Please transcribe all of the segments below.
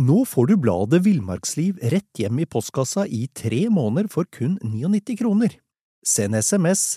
Nå får du bladet Villmarksliv rett hjem I postkassa I 3 måneder for kun 99 kroner. Send SMS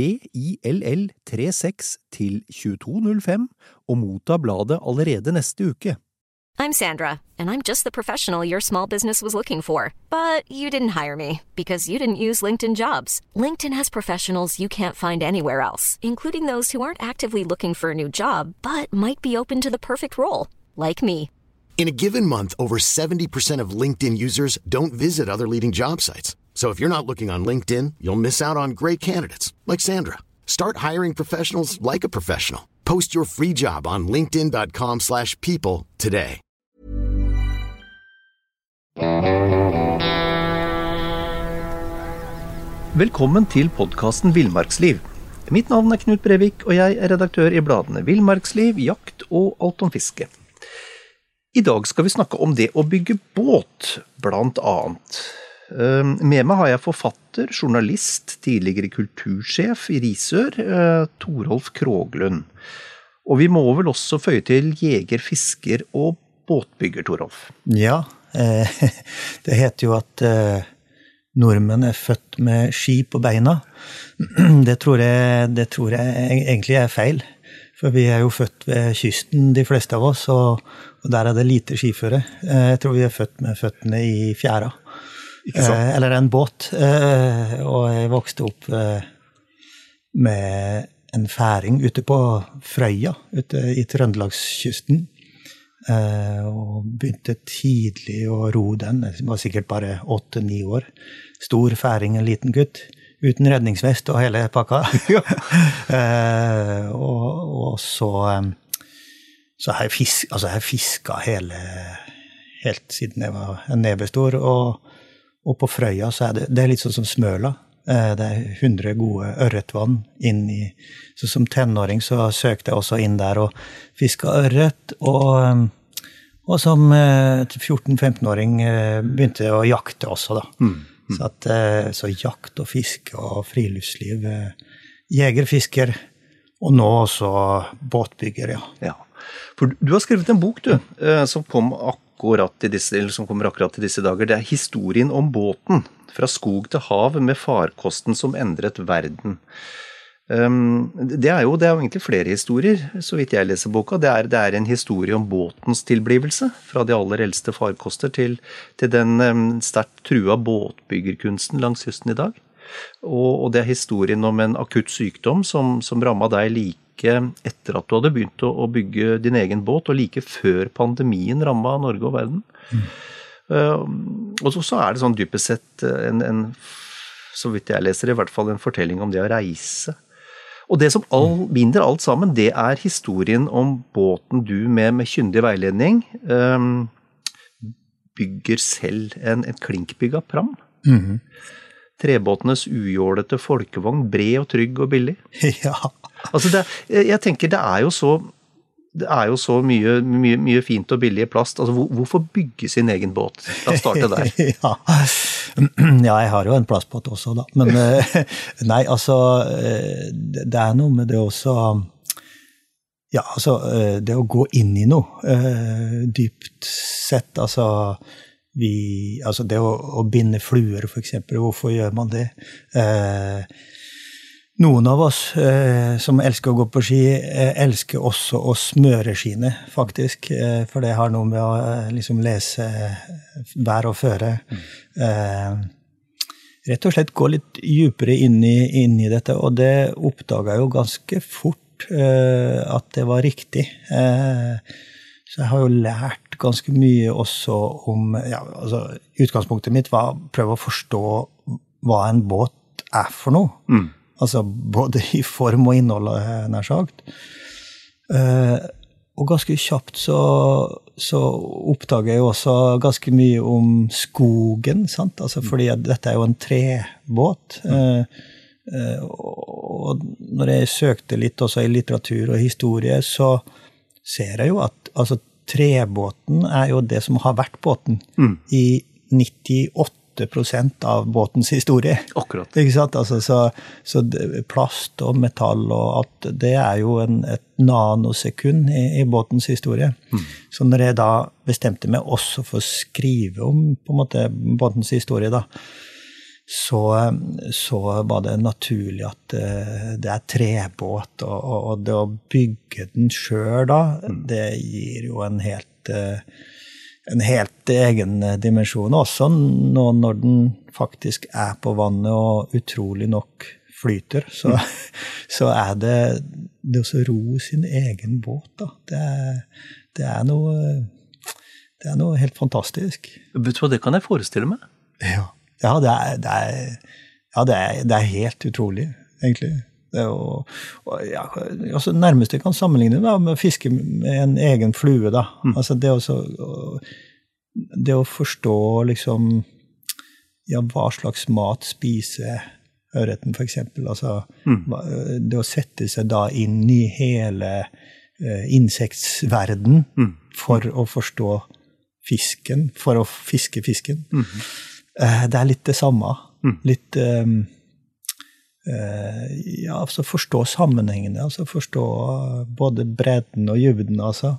VILL36 til 2205 og motta bladet allerede neste uke. I'm Sandra, and I'm just the professional your small business was looking for. But you didn't hire me because you didn't use LinkedIn Jobs. LinkedIn has professionals you can't find anywhere else, including those who aren't actively looking for a new job, but might be open to the perfect role, like me. In a given month, over 70% of LinkedIn users don't visit other leading job sites. So if you're not looking on LinkedIn, you'll miss out on great candidates like Sandra. Start hiring professionals like a professional. Post your free job on linkedin.com/people today. Velkommen til podcasten Villmarksliv. Mitt navn Knut Brevik, og jeg redaktør I bladene Villmarksliv, Jakt og Alt om fiske. I dag skal vi snakke om det å bygge båt, blant annet. Med meg har jeg forfatter, journalist, tidligere kultursjef I Risør, Torolf Kroglund. Og vi må vel også føye til jeger, fisker og båtbygger, Torolf. Ja, det heter jo at nordmenn født med ski på beina. Det tror jeg egentlig feil. For vi jo født ved kysten, de fleste av oss, og der det lite skiføre. Jeg tror vi født med føttene I fjæra. Eller en båt. Og jeg vokste opp med en færing ute på Frøya, ute I Trøndelagskysten. Og begynte tidlig å ro den. Jeg var sikkert bare 8-9 år. Stor færing, en liten gutt. Uten redningsvest og hele pakka. Og så har jeg fisket helt siden jeg var en nebestor, og på Frøya så det litt sånn som Smøla. Det 100 gode ørretvann inn I, så som tenåring så søkte jeg også inn der og fisket ørret, og som 14-15-åring begynte jeg å jakte også da. Så jakt og fiske og friluftsliv, jeger, fisker, og nå også båtbygger, ja. Ja, for du har skrevet en bok, du, som kommer akkurat I disse dager. Det historien om båten, fra skog til hav med farkosten som endret verden. Det jo egentlig flere historier, så vidt jeg leser boka. Det en historie om båtens tilblivelse, fra de aller eldste farkoster til den sterkt trua båtbyggerkunsten langs kysten I dag. Og det historien om en akutt sykdom som rammet deg like etter at du hadde begynt å bygge din egen båt, og like før pandemien rammet Norge og verden. Og så det sånn dypest sett så vidt jeg leser I hvert fall en fortelling om det å reise. Og det som binder alt sammen, det historien om båten du med kyndig veiledning bygger selv en klinkbygget pram. Trebåtenes ujålete folkevogn, bred og trygg og billig. Ja. Altså jeg tenker det jo så mye fint og billig plast. Altså hvorfor bygge sin egen båt? La oss starte der. Ja, jeg har jo en plastbåt også da. Men nei, altså det noe med det også, ja, altså det å gå inn I noe dypt sett, altså det å binde fluer for eksempel, hvorfor gjør man det? Noen av oss som elsker å gå på ski, elsker også å smøre skiene, faktisk. For det har noe med å liksom lese vær og føre. Rett og slett gå litt dypere inn I dette, og det oppdaget jeg jo ganske fort at det var riktig. Så jeg har jo lært ganske mye også om, ja, altså utgangspunktet mitt var å prøve å forstå hva en båt for noe. Altså både I form og innhold, nær sagt. Og ganske kjapt så oppdager jeg jo også ganske mye om skogen, sant? Altså fordi dette jo en trebåt. Og når jeg søkte litt også I litteratur og historie, så ser jeg jo at altså, trebåten jo det som har vært båten I 98 8% av båtens historie. Akkurat. Ikke sant? Altså, så plast og metall og alt, det jo et nanosekund i båtens historie. Så når jeg da bestemte meg også for å skrive om på en måte båtens historie da, så var det naturlig at det trebåt, og det å bygge den selv da, det gir jo en helt egen dimensjon, også nå når den faktisk på vannet og utrolig nok flyter, så det å ro sin egen båt da, det noe helt fantastisk. Vet du hva, det kan jeg forestille meg? Ja, det helt utrolig, egentlig. Altså, nærmest jeg kan sammenligne da, med å fiske med en egen flue da. Altså det å forstå liksom, ja, hva slags mat spiser ørreten for eksempel. Altså, det å sette seg da inn i hele insektsverden for å forstå fisken, for å fiske fisken. Det litt det samme. Litt ja, altså forstå sammenhengene, altså forstå både bredden og dybden, altså.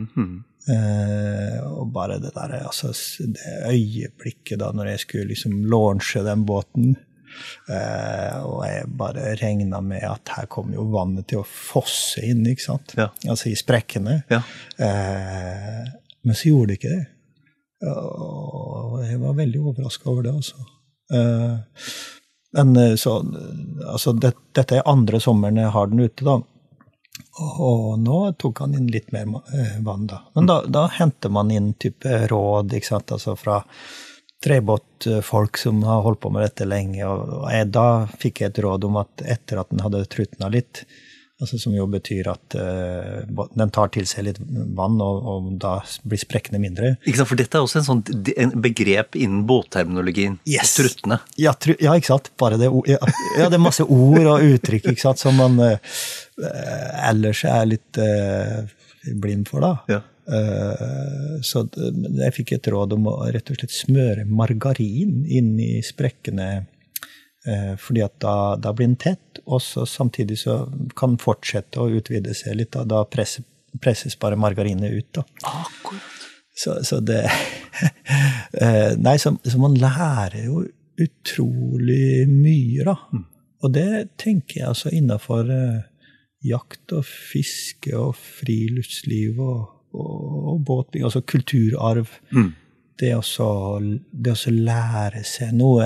Og bare det der, altså det øyeblikket da, når jeg skulle liksom launche den båten, og jeg bare regnet med at her kommer jo vannet til å fosse inn, ikke sant? Ja. Altså i sprekkene. Ja. Men så gjorde det ikke det. Og jeg var veldig overrasket over det, altså. Men så, altså dette andre sommeren jeg har den ute da, og nå tok han inn litt mer vann da. Men da henter man inn type råd, ikke sant, altså fra trebåtfolk som har holdt på med dette lenge, og da fikk jeg et råd om at etter at den hadde trutnet litt, altså som jo betyr at den tar til seg litt vann, og da blir sprekkene mindre. Ikke sant, for dette også en begrep innen båtterminologien, yes. Truttene. Ja, ikke sant, bare det, ja, det masse ord og uttrykk, ikke sant, som man ellers litt blind for da. Ja. Så jeg fikk et råd om å rett og slett smøre margarin inn i sprekkene, fordi at da blir den tett, og så samtidig så kan den fortsette å utvide seg litt, da presses bare margarinet ut da. Akkurat. Så det nei, så man lærer jo utrolig mye da, og det tenker jeg altså innenfor jakt og fiske og friluftsliv og båtbygging, altså kulturarv, det å lære seg noe,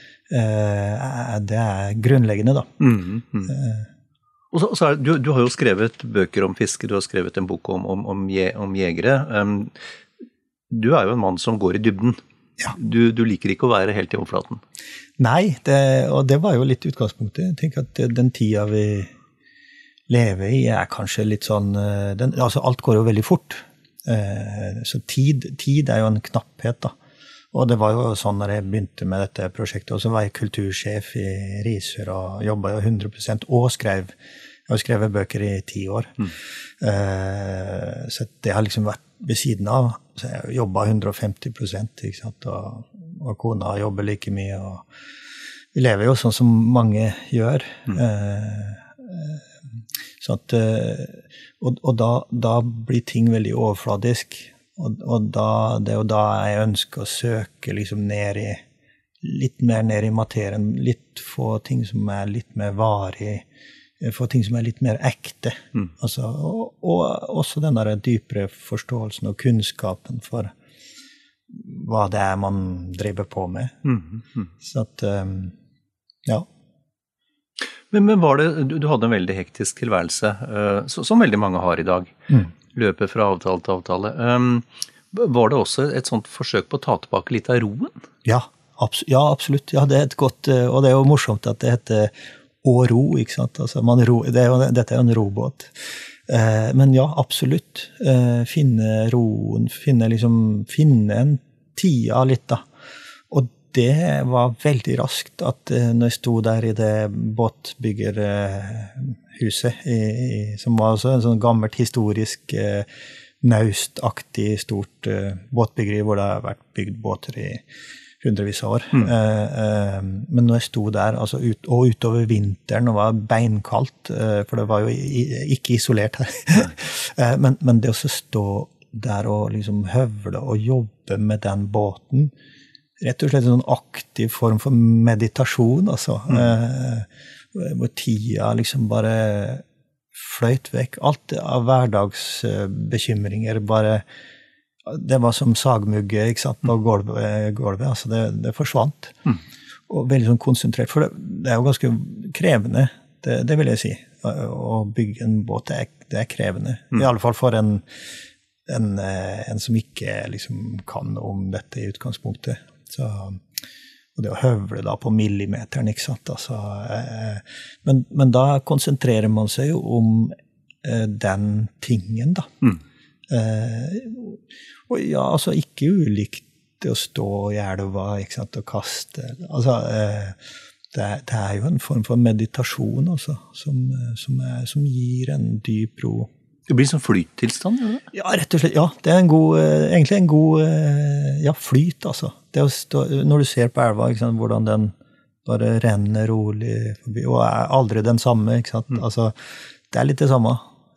det grunnleggende da. Og så du har jo skrevet bøker om fiske, du har skrevet en bok om jegere. Du jo en mann som går i dybden. Ja. Du liker ikke å være helt i overflaten. Nei, og det var jo litt utgangspunktet. Jeg tenker at den tida vi lever i kanskje litt sånn, altså alt går jo veldig fort. Så tid jo en knapphet da. Og det var jo sånn når jeg begynte med dette prosjektet, og så var jeg kultursjef i Risør og jobbet jo 100% og jeg har skrevet bøker i 10 år. Så det har liksom vært ved siden av, så jeg har jobbet 150%, ikke sant? Og kona jobber like mye, og vi lever jo sånn som mange gjør. Så at, og da blir ting veldig overfladisk, og det jo da jeg ønsker å søke liksom litt mer ned i materien, litt få ting som litt mer varig, få ting som litt mer ekte. Altså, og også den der dypere forståelsen og kunnskapen for hva det man driver på med. Så at, ja. Men var det, du hadde en veldig hektisk tilværelse, som veldig mange har i dag. Løpe fra avtale til avtale. Var det også et sånt forsøk på å ta tilbake litt av roen? Ja, absolutt. Ja, det et godt, og det jo morsomt at det heter å ro, ikke sant? Altså, dette jo en robåt. Men ja, absolutt. Finne roen, finne en tida litt da. Og det var veldig raskt at når jeg stod der i det båtbyggerhuset, som var også en sånn gammelt historisk naustaktig stort båtbyggeri, hvor det har vært bygd båter i hundrevis av år. Men når jeg sto der, altså og utover vinteren, og var beinkaldt, for det var jo ikke isolert her, men det å stå der og liksom høvle og jobbe med den båten, rett og slett en sånn aktiv form for meditasjon, altså, hvor tida liksom bare fløyt vekk. Alt av hverdagsbekymringer bare, det var som sagmugge, ikke sant, på gulvet, altså det forsvant. Og veldig sånn konsentrert, for det jo ganske krevende, det vil jeg si. Å bygge en båt, det krevende. I alle fall for en som ikke liksom kan om dette i utgangspunktet. Så, og det å høvle da på millimeteren, ikke sant? Altså, men da konsentrerer man seg jo om den tingen da. Og ja, altså ikke ulikt å stå i elva, ikke sant, og kaste. Altså, det jo en form for meditasjon også, som gir en dyp ro. Det blir sånn flyttilstand, gjør det? Ja, rett og slett, ja. Det egentlig en god flyt, altså. Det å stå, når du ser på elva, ikke sant, hvordan den bare renner rolig forbi, og aldri den samme, ikke sant? Altså, det litt det samme.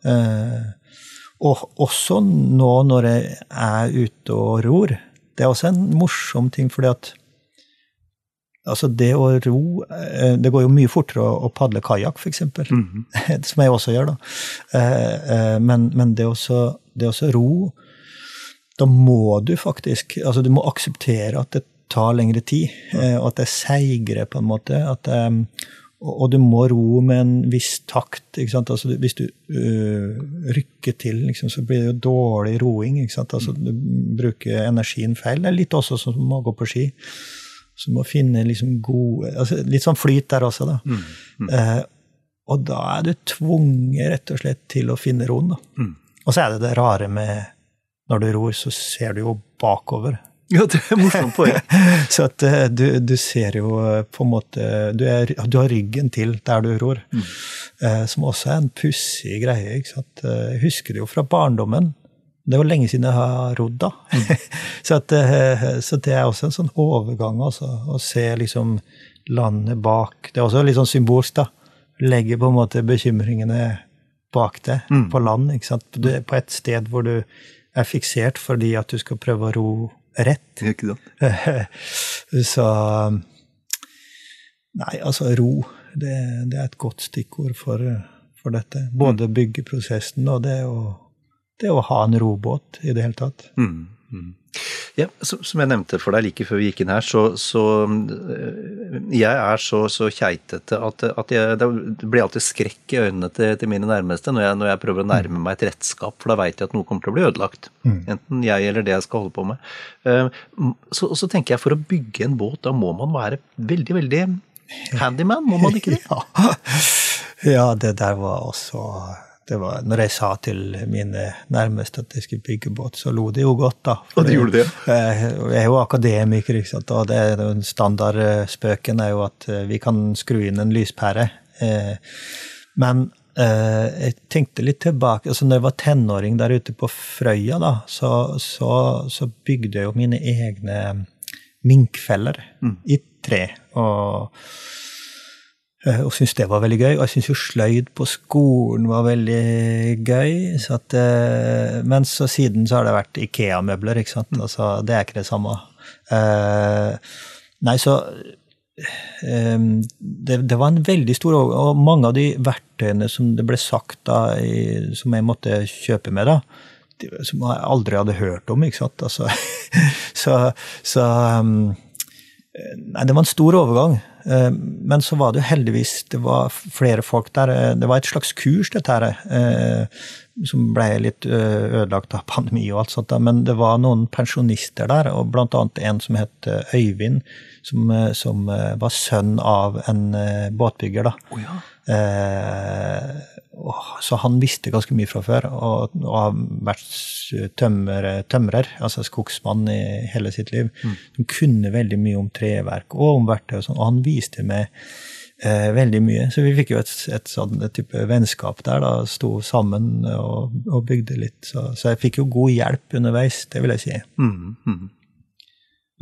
Og også nå når jeg ute og ror, det også en morsom ting, fordi at altså det å ro, det går jo mye fortere å paddle kajak, for eksempel, som jeg også gjør da. Men det også ro, da må du faktisk, altså du må akseptere at det tar lengre tid, og at det seigere på en måte, og du må ro med en viss takt, ikke sant? Altså hvis du rykker til, liksom, så blir det jo dårlig roing, ikke sant? Altså du bruker energien feil, det litt også som å gå på ski. Så må finne liksom gode, altså litt sånn flyt der også da. Og da du tvunget rett og slett til å finne roen da. Og så det rare med, når du ror, så ser du jo bakover. Ja, det morsomt på det. Så at du ser jo på en måte, du har ryggen til der du ror, som også en pussig greie, ikke sant? Jeg husker det jo fra barndommen. Det var lenge siden jeg har rodd da. Så det også en sånn overgang, altså, å se liksom landet bak. Det også litt sånn symbolsk da. Legge på en måte bekymringene bak det, på land, ikke sant? Du på et sted hvor du fiksert fordi at du skal prøve å ro rett. Ikke sant? Så, nei, altså ro, det et godt stikkord for dette. Både byggeprosessen og det å ha en robåt i det hele tatt. Ja, som jeg nevnte for deg like før vi gikk inn her, så jeg så keitete at det blir alltid skrekk i øynene til mine nærmeste når jeg prøver å nærme meg et redskap, for da vet jeg at noe kommer til å bli ødelagt. Enten jeg eller det jeg skal holde på med. Så tenker jeg, for å bygge en båt, da må man være veldig, veldig handyman, må man ikke det? Ja, det der var også... Det var, når jeg sa til mine nærmeste at jeg skulle bygge båt, så lo de jo godt da. Og de gjorde det? Jeg jo akademiker, ikke sant? Og den standardspøken jo at vi kan skru inn en lyspære. Men jeg tenkte litt tilbake, altså når jeg var tenåring der ute på Frøya da, så bygde jeg jo mine egne minkfeller i tre, og synes det var veldig gøy, og jeg synes jo sløyd på skolen var veldig gøy, så at, men så siden så har det vært IKEA-møbler, ikke sant? Altså, det ikke det samme. Nei, så det var en veldig stor, og mange av de verktøyene som det ble sagt da, som jeg måtte kjøpe med da, som jeg aldri hadde hørt om, ikke sant? Altså, nei, det var en stor overgang, men så var det jo heldigvis, det var flere folk der, det var et slags kurs dette her, som ble litt ødelagt av pandemi og alt sånt, men det var noen pensjonister der, og blant annet en som het Øyvind, som var sønn av en båtbygger da. Ja. Så han visste ganske mye fra før, og har vært tømrer, altså skogsmann i hele sitt liv. Han kunne veldig mye om treverk og om verktøy og sånn, og han viste meg veldig mye. Så vi fikk jo et sånn type vennskap der da, stod sammen og bygde litt. Så jeg fikk jo god hjelp underveis, det vil jeg si.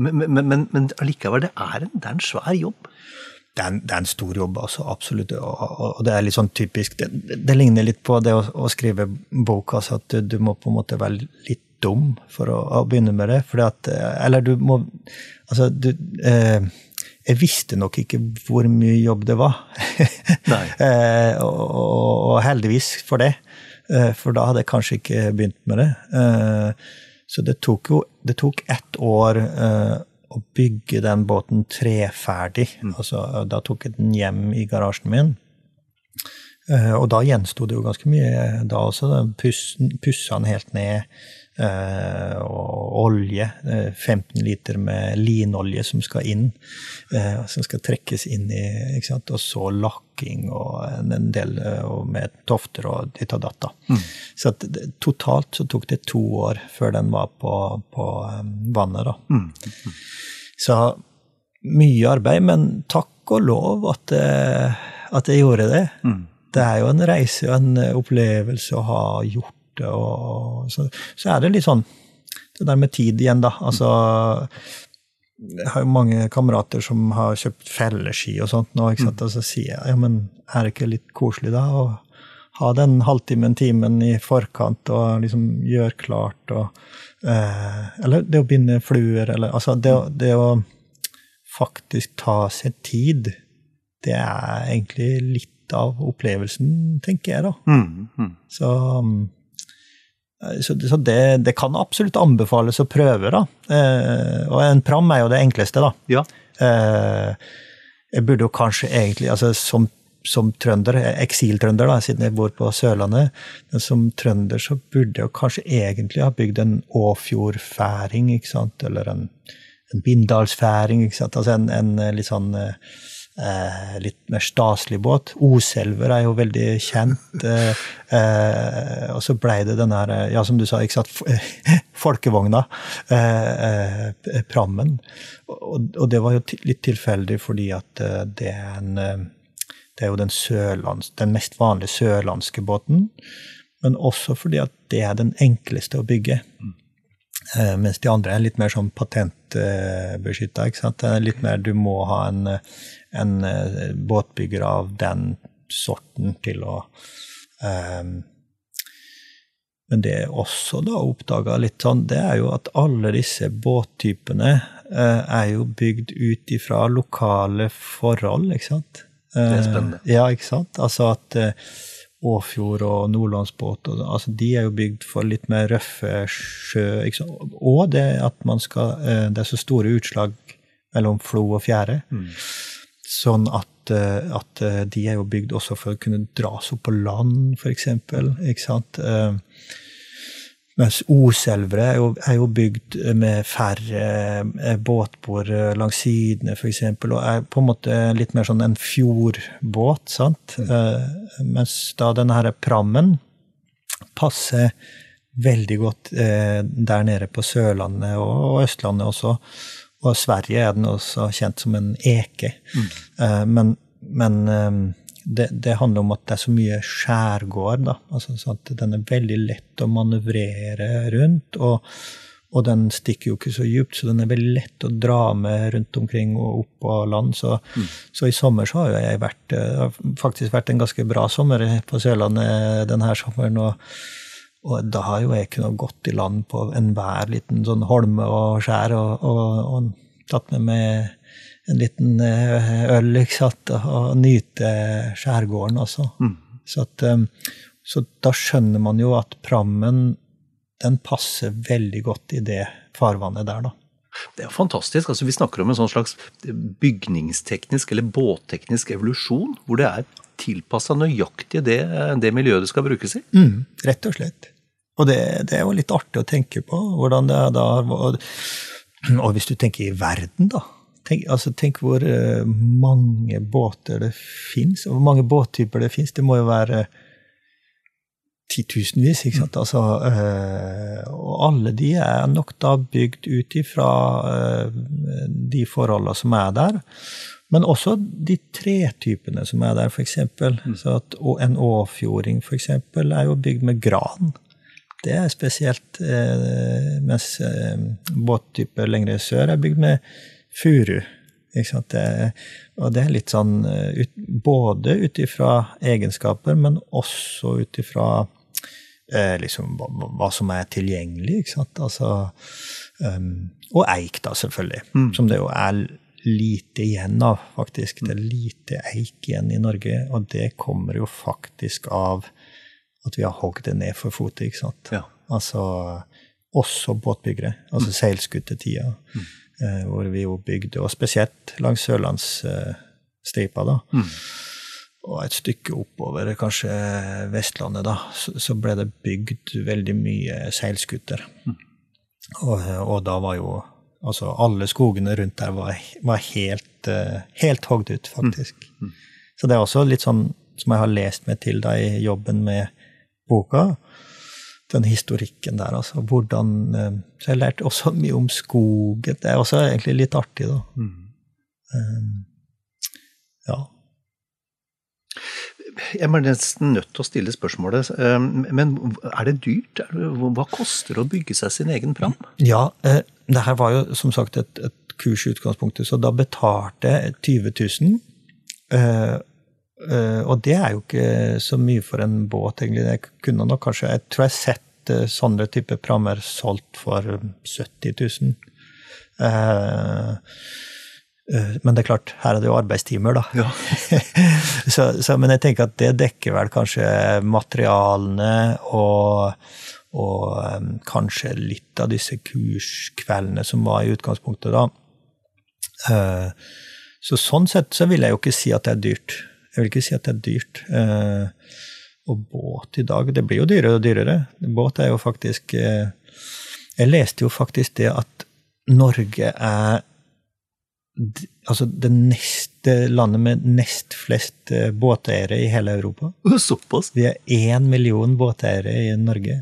Men allikevel, det er en svær jobb. Det er en stor jobb, altså, absolutt, og det er litt sånn typisk, det ligner litt på det å skrive bok, altså at du må på en måte være litt dum for å begynne med det, fordi at, eller du må, altså, jeg visste nok ikke hvor mye jobb det var, Nei. og heldigvis for det, for da hadde jeg kanskje ikke begynt med det, så det tok 1 år å bygge den båten treferdig. Altså, da tok jeg den hjem i garasjen min. Og da gjenstod det jo ganske mye da også. Pusset den helt ned. Og olje. 15 liter med linolje som skal inn. Som skal trekkes inn i, ikke sant? Og så lakking og en del med tofter og ditt og datt. Så at, totalt så tok det 2 år før den var på vannet da. Så mye arbeid, men takk og lov at jeg gjorde det. Det er jo en reise og en opplevelse å ha gjort det, og så det litt sånn, det der med tid igjen da, altså, jeg har jo mange kamerater som har kjøpt felleski og sånt nå, ikke sant, og så sier jeg, ja, men det ikke litt koselig da, å ha den halvtimen, timen i forkant, og liksom gjøre klart, og eller det å binde fluer, eller, altså det å faktisk ta seg tid, det egentlig litt av opplevelsen, tenker jeg da. Så det kan absolutt anbefales å prøve da. Og en pram jo det enkleste da. Ja. Jeg burde jo kanskje egentlig, altså som trønder, eksiltrønder da, siden jeg bor på Sørlandet, men som trønder så burde jeg kanskje egentlig ha bygd en Åfjordfæring, ikke sant? Eller en Bindalsfæring, ikke sant? Altså en litt sånn litt mer staselig båt. Oselver jo veldig kjent, og så ble det den her, ja, som du sa, ikke sant, folkevogna, prammen, og det var jo litt tilfeldig fordi at det jo den mest vanlige sørlandske båten, men også fordi at det den enkleste å bygge. Mens de andre litt mer sånn patentbeskyttet, ikke sant? Det litt mer, du må ha en båtbygger av den sorten til å men det også da oppdaget litt sånn, det jo at alle disse båttypene jo bygd ut ifra lokale forhold, ikke sant? Det spennende. Ja, ikke sant? Altså at Åfjord og Nordlandsbåt, altså de jo bygd for litt mer røffe sjø, ikke sant? Og det at man skal, det så store utslag mellom flo og fjære, sånn at de jo bygd også for å kunne dras opp på land, for eksempel, ikke sant? Mens Oselvere jo bygd med færre båtbord langs sidene, for eksempel, og på en måte litt mer sånn en fjordbåt, sant? Mens da denne her prammen passer veldig godt der nede på Sørlandet og Østlandet også, og Sverige den også kjent som en eke. Men det handler om at det så mye skjærgård, da. Altså, sånn at den veldig lett å manøvrere rundt, og den stikker jo ikke så djupt, så den veldig lett å dra med rundt omkring og opp på land. Så i sommer så har jeg faktisk vært en ganske bra sommer på Sørlandet denne sommeren, og da har jo jeg kunnet gått i land på enhver liten sånn holme og skjær, og tatt med en liten øl, ikke sant, og nyte skjærgården også. Så da skjønner man jo at prammen, den passer veldig godt i det farvannet der da. Det jo fantastisk, altså vi snakker om en sånn slags bygningsteknisk eller båtteknisk evolusjon, hvor det tilpasset nøyaktig det miljøet det skal brukes i. Rett og slett. Og det jo litt artig å tenke på, hvordan det da, og hvis du tenker i verden da, tenk hvor mange båter det finnes, og hvor mange båttyper det finnes, det må jo være 10.000-vis, ikke sant? Altså, og alle de nok da bygd ut ifra de forholdene som der, men også de 3 typene som der, for eksempel. Så at en åfjording, for eksempel, jo bygd med gran. Det spesielt, mens båttyper lengre sør bygd med furu. Ikke sant? Og det litt sånn, både utifra egenskaper, men også utifra liksom, hva som tilgjengelig, ikke sant? Altså, og eik da, selvfølgelig, som det jo lite igjen av, faktisk. Det lite eik igjen i Norge, og det kommer jo faktisk av at vi har hogget det ned for fotet, ikke sant? Ja. Altså, også båtbyggere, altså seilskuttetida, hvor vi jo bygde, og spesielt langs Sørlandsstripa da, og et stykke oppover, kanskje Vestlandet da, så ble det bygd veldig mye seilskutter. Og da var jo, altså alle skogene rundt der var helt hogd ut, faktisk. Så det også litt sånn, som jeg har lest meg til da i jobben med boka, den historikken der, altså, hvordan, så jeg har lært også mye om skogen, det også egentlig litt artig da. Ja. Jeg er nesten nødt til å stille spørsmålet, men det dyrt? Hva koster det å bygge seg sin egen pram? Ja, det her var jo som sagt et kurs i utgangspunktet, så da betalte 20 000, og det jo ikke så mye for en båt, egentlig. Det kunne nok kanskje, jeg tror jeg har sett sånne type prammer solgt for 70 000. Men det klart, her det jo arbeidstimer da. Ja. Men jeg tenker at det dekker vel kanskje materialene og kanskje litt av disse kurskveldene som var i utgangspunktet da. Så sånn sett så vil jeg jo ikke si at det dyrt. Jeg vil ikke si at det dyrt. Og båt i dag, det blir jo dyrere og dyrere. Båt jo faktisk... Jeg leste jo faktisk det at Norge altså det neste landet med nest flest båteiere i hele Europa. Såpass? Vi 1 million båteiere i Norge.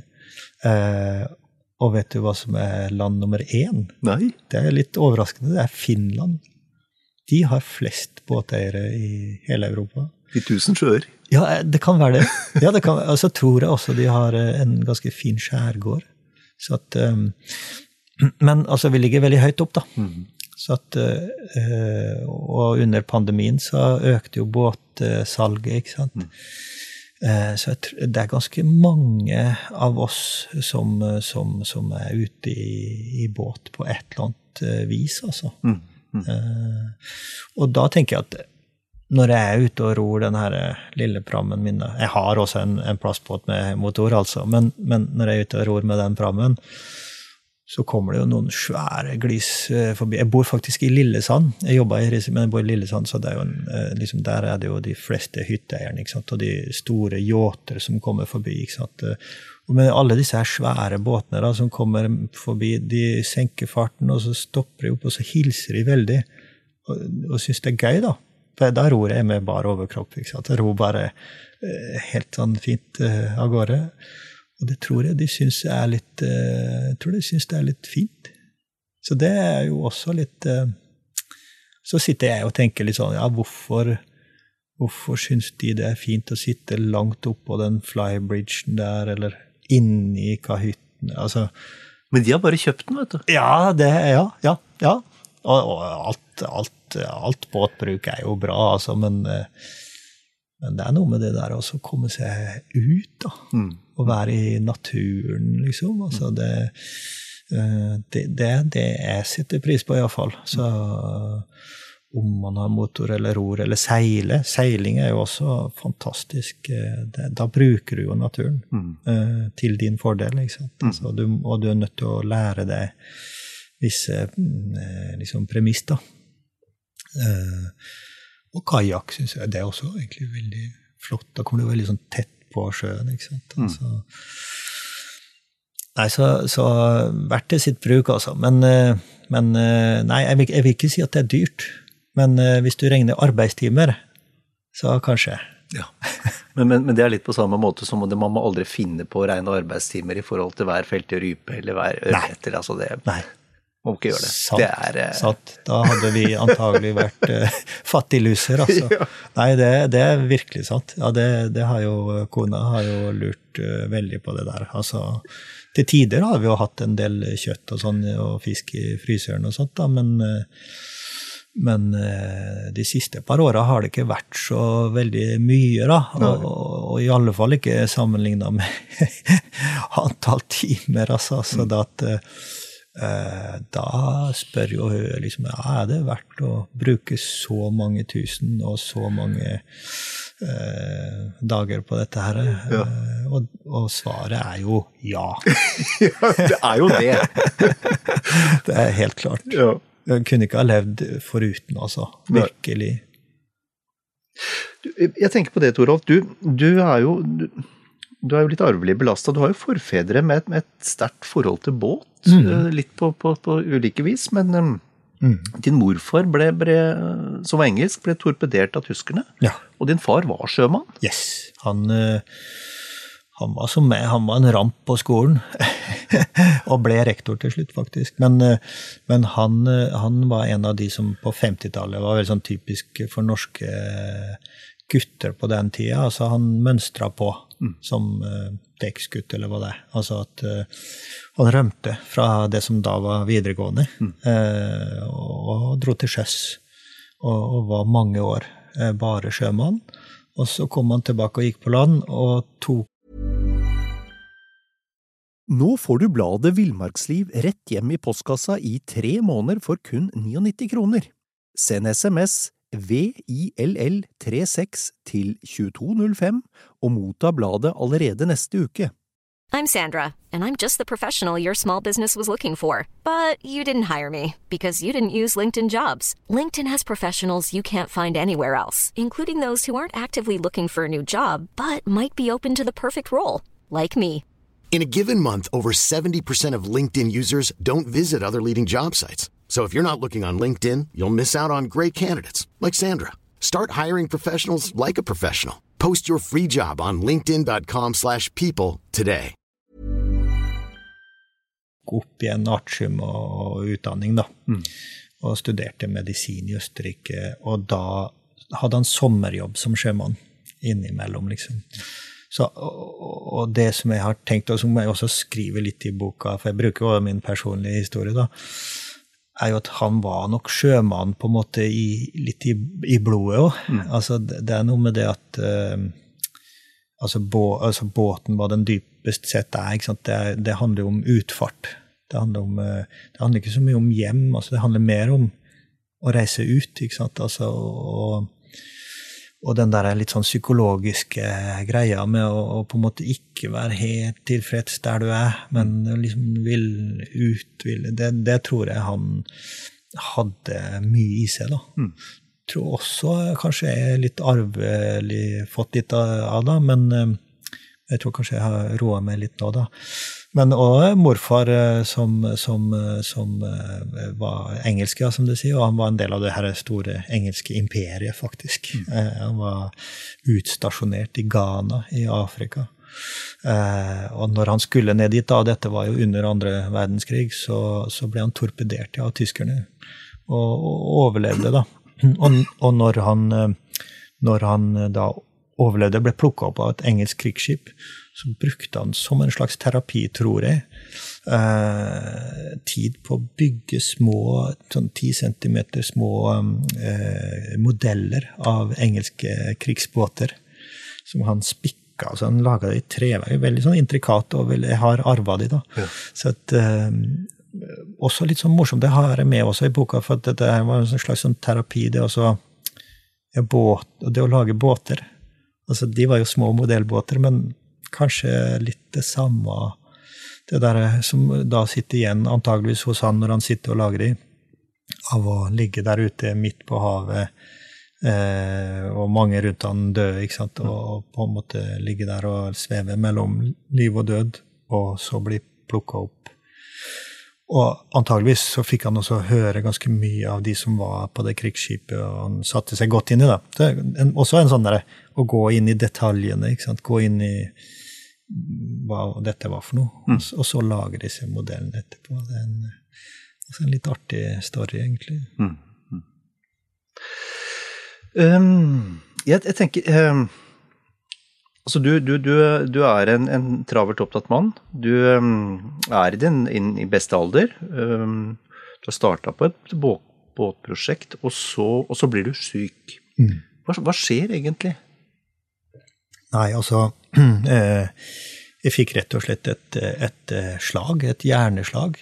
Og vet du hva som land nummer 1? Nei. Det litt overraskende, det Finland. De har flest båteiere i hele Europa. I 1000 sjøer? Ja, det kan være det. Ja, det kan, altså tror jeg også de har en ganske fin skjærgård. Så at, men altså, vi ligger veldig høyt opp da. Så at, og under pandemien så økte jo båtsalget, ikke sant? Så jeg tror, det ganske mange av oss som ute i båt på et eller annet vis, altså. Og da tenker jeg at når jeg ute og ror den her lille prammen min, jeg har også en plastbåt med motor altså, men når jeg ute og ror med den prammen, så kommer det jo noen svære glis forbi. Jeg bor faktisk i Lillesand, jeg jobber i Risøy, men jeg bor i Lillesand, så det jo liksom, der det jo de fleste hytteeierne, ikke sant? Og de store yachter som kommer forbi, ikke sant? Og med alle disse her svære båtene da, som kommer forbi, de senker farten, og så stopper de opp, og så hilser de veldig, og synes det gøy da. Da ror jeg med bare overkropp, ikke sant? Jeg ror bare helt sånn fint av gårde. Og det tror jeg de synes litt, jeg tror de synes det litt fint. Så det jo også litt, så sitter jeg og tenker litt sånn, ja, hvorfor synes de det fint å sitte langt opp på den flybridgen der, eller inni kahytten, altså. Men de har bare kjøpt den, vet du. Ja, ja. Og alt båtbruk jo bra, altså, men det noe med det der også, å komme seg ut da, og være i naturen, liksom, altså det jeg setter pris på i hvert fall, så om man har motor eller ror eller seiling jo også fantastisk, da bruker du jo naturen til din fordel, ikke sant? Altså, og du nødt til å lære deg visse liksom, premiss da. Og kajak synes jeg, det også egentlig veldig flott, da kommer du veldig sånn tett på sjøen, ikke sant? Altså, nei, så hvert det sitt bruk altså, men nei, jeg vil ikke si at det dyrt, men hvis du regner arbeidstimer, så kanskje. Ja, men det litt på samme måte som man må aldri finne på å regne arbeidstimer i forhold til hver felt i rype eller hver ørret, altså det. Nei. må ikke gjøre det. Sant, sant. Da hadde vi antagelig vært fattigluser, altså. Ja. Nei, det virkelig sant. Ja, det har jo, kona har jo lurt veldig på det der. Altså, til tider har vi jo hatt en del kjøtt og sånn, og fisk I fryseren og sånt da, men de siste par årene har det ikke vært så veldig mye da, og I alle fall ikke sammenlignet med antall timer, altså, så at da spør jo liksom, det verdt å bruke så mange tusen og så mange dager på dette her? Ja. Og svaret jo ja. Ja, det jo det. Det helt klart. Ja. Jeg kunne ikke ha levd foruten, altså. Virkelig. Jeg tenker på det, Torolf. Du jo litt arvelig belastet. Du har jo forfedre med et sterkt forhold til båt. Litt på ulike vis, men din morfar som var engelsk, ble torpedert av tyskerne. Ja. Og din far var sjømann. Yes, han var som meg, han var en ramp på skolen, og ble rektor til slutt faktisk. Men han var en av de som på 50-tallet var veldig sånn typisk for norske gutter på den tida. Altså han mønstret på som dekksgutt eller hva det Altså at han rømte fra det som da var videregående, og dro til sjøs, og var mange år bare sjømann. Og så kom han tilbake og gikk på land, og tok Nå får du bladet Villmarksliv rett hjem I postkassa I 3 måneder for kun 99 kroner. Send SMS VILL36 til 2205 og motta bladet allerede neste uke. I'm Sandra, and I'm just the professional your small business was looking for. But you didn't hire me because you didn't use LinkedIn Jobs. LinkedIn has professionals you can't find anywhere else, including those who aren't actively looking for a new job, but might be open to the perfect role, like me. In a given month, over 70% of LinkedIn users don't visit other leading job sites. So if you're not looking on LinkedIn, you'll miss out on great candidates like Sandra. Start hiring professionals like a professional. Post your free job on linkedin.com/people today. Opp I en artium og utdanning da, og studerte medisin I Østerrike, og da hadde han sommerjobb som sjømann innimellom liksom. Så, og det som jeg har tenkt, og som jeg også skriver litt I boka, for jeg bruker jo min personlige historie da, jo at han var nok sjømann på en måte litt I blodet også. Altså det noe med det at altså båten var den dypest sett ikke sant? Det handler om utfart. Det handler ikke så mye om hjem, altså det handler mer om å reise ut, ikke sant? Altså, og den der litt sånn psykologiske greia med å på en måte ikke være helt tilfreds der du men liksom vil ut, det tror jeg han hadde mye I seg da. Tror også kanskje jeg litt arvelig fått litt av det, men jeg tror kanskje jeg har roet meg litt nå da. Men også morfar som var engelsk, ja, som du sier, og han var en del av det her store engelske imperiet faktisk. Han var utstasjonert I Ghana I Afrika. Og når han skulle ned dit da, dette var jo under andre verdenskrig, så ble han torpedert av tyskerne og overlevde da. Og når han da overlevde, ble plukket opp av et engelsk krigsskip, så brukte han som en slags terapi, tror jeg, tid på å bygge små, sånn 10 centimeter små modeller av engelske krigsbåter, som han spikket, altså han laget det I tre, veldig sånn intrikat, og jeg har arvet det da. Ja. Så at, også litt sånn morsomt, det har jeg med også I boka, for at dette var en slags sånn terapi, det også, det å lage båter. Altså, de var jo små modellbåter, men kanskje litt det samme, det der som da sitter igjen antageligvis hos han når han sitter og lager de, av å ligge der ute midt på havet, og mange rundt han døde, ikke sant? Og på en måte ligge der og sveve mellom liv og død, og så bli plukket opp. Og antageligvis så fikk han også høre ganske mye av de som var på det krigsskipet, og han satte seg godt inn I det. Det også en sånn der, å gå inn I detaljene, ikke sant? Gå inn I hva dette var for noe, og så lage disse modellene etterpå. Altså en litt artig story, egentlig. Jeg tenker altså du en travert opptatt mann. Du I i beste alder. Du har startet på et båtprosjekt, og så blir du syk. Hva skjer egentlig? Nei, altså jeg fikk rett og slett et slag, et hjerneslag.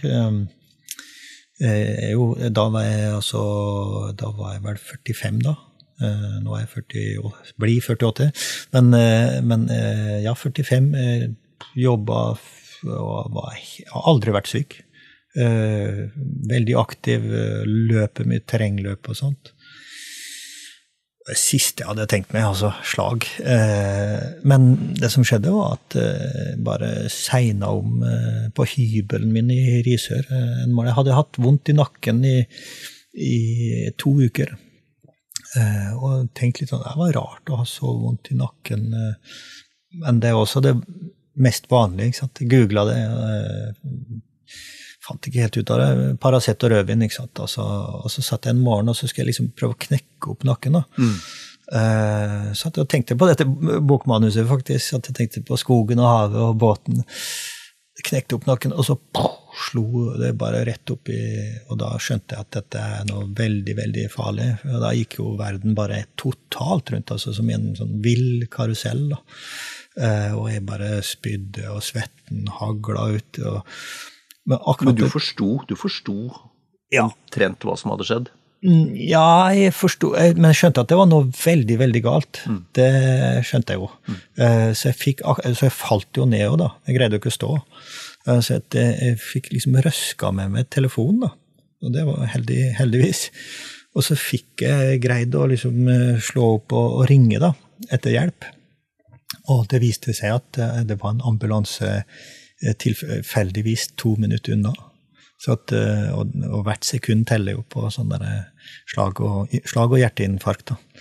Da var jeg vel 45 da. Nå jeg 40, blir 48. Men ja, 45, jobbet og har aldri vært syk. Veldig aktiv, løper mye terrengløp og sånt. Det siste jeg hadde tenkt meg, altså slag. Men det som skjedde var at bare segnet om på hybelen min i Risør. Jeg hadde hatt vondt i nakken i 2 uker. Og tenkte litt sånn, det var rart å ha så vondt i nakken. Men det også det mest vanlige, ikke sant? Jeg googlet det, fant ikke helt ut av det, Paracet og rødvin, ikke sant? Og så satt jeg en morgen, og så skulle jeg liksom prøve å knekke opp nakken da. Så jeg tenkte på dette bokmanuset faktisk, at jeg tenkte på skogen og havet og båten, knekte opp nakken, og så slo det bare rett opp og da skjønte jeg at dette noe veldig, veldig farlig. Og da gikk jo verden bare totalt rundt, altså som en sånn vill karusell da. Og jeg bare spydde, og svetten haglet ut, Men du forstod omtrent hva som hadde skjedd? Ja, jeg forstod, men jeg skjønte at det var noe veldig, veldig galt. Det skjønte jeg jo. Så jeg falt jo ned da. Jeg greide jo ikke å stå. Så jeg fikk liksom røska med telefonen da. Og det var heldigvis. Og så fikk jeg greid å liksom slå opp og ringe da, etter hjelp. Og det viste seg at det var en ambulanse tilfeldigvis 2 minutter unna. Så at, og hvert sekund teller jo på sånne slag og hjerteinfarkt da.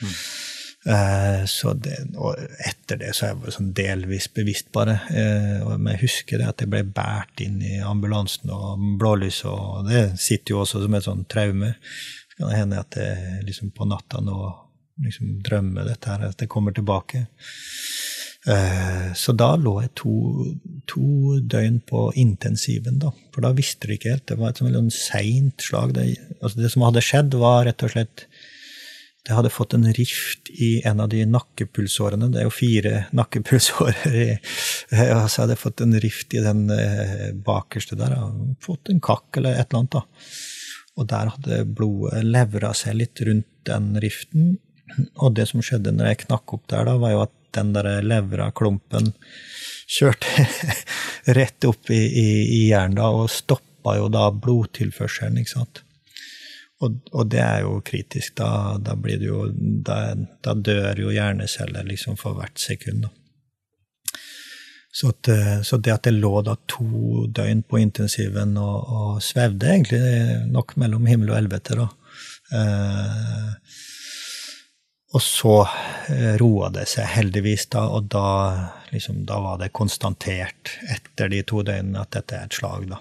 Og etter det så er jeg sånn delvis bevisst bare. Og jeg husker det at jeg ble bært inn i ambulansen og blålys, og det sitter jo også som et sånn traume. Så kan det hende at jeg liksom på natta nå liksom drømmer dette her, at det kommer tilbake. Så da lå jeg 2 døgn på intensiven da, for da visste det ikke helt, det var et sånn sent slag. Det som hadde skjedd var rett og slett, det hadde fått en rift i en av de nakkepulsårene, det er jo 4 nakkepulsårer, og så hadde jeg fått en rift i den bakerste der, fått en kakk eller et eller annet da. Og der hadde blodet levret seg litt rundt den riften, og det som skjedde når jeg knakk opp der da, var jo at den der levra-klumpen kjørte rett opp i hjernen da, og stoppet jo da blodtilførselen, ikke sant? Og det er jo kritisk, da blir det jo, da dør jo hjerneceller liksom for hvert sekund da. Så det at det lå da 2 døgn på intensiven og svevde egentlig nok mellom himmel og helvete da. Og så roet det seg heldigvis da, og da var det konstatert etter de 2 døgnene at dette et slag da.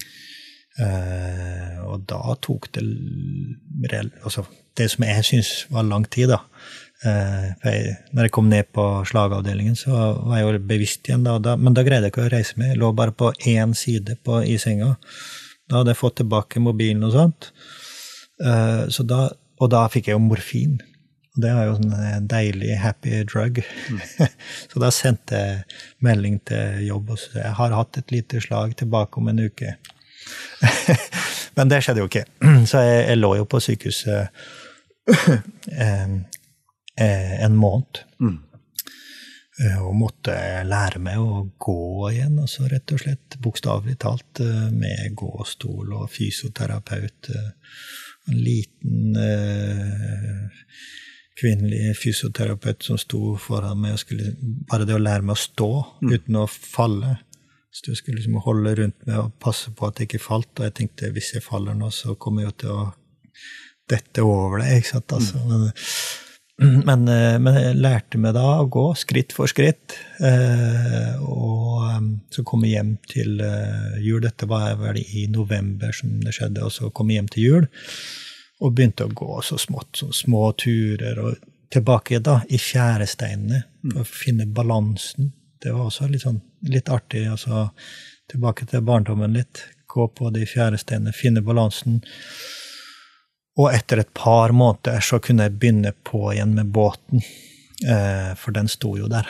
Og da tok det altså det som jeg synes var lang tid da. Når jeg kom ned på slagavdelingen så var jeg jo bevisst igjen da, men da greide jeg ikke å reise meg. Jeg lå bare på 1 side i senga. Da hadde jeg fått tilbake mobilen og sånt. Og da fikk jeg jo morfin. Og det var jo en deilig happy drug. Så da sendte jeg melding til jobb, og så jeg har hatt et lite slag tilbake om en uke. Men det skjedde jo ikke. Så jeg lå jo på sykehuset en måned. Og måtte lære meg å gå igjen, altså rett og slett bokstavelig talt, med gåstol og fysioterapeut. En liten kvinnelig fysioterapeut som sto foran meg og skulle bare det å lære meg å stå uten å falle. Så du skulle liksom holde rundt meg og passe på at jeg ikke falt, og jeg tenkte hvis jeg faller nå så kommer jeg jo til å dette over det, ikke sant? Altså, Men jeg lærte meg da å gå skritt for skritt, og så kom jeg hjem til jul. Dette var vel i november som det skjedde, og så kom jeg hjem til jul, og begynte å gå så smått, så små turer, og tilbake da i fjæresteinene, for å finne balansen. Det var også litt artig, altså tilbake til barndommen litt, gå på de fjæresteinene, finne balansen. Og etter et par måneder så kunne jeg begynne på igjen med båten, for den stod jo der.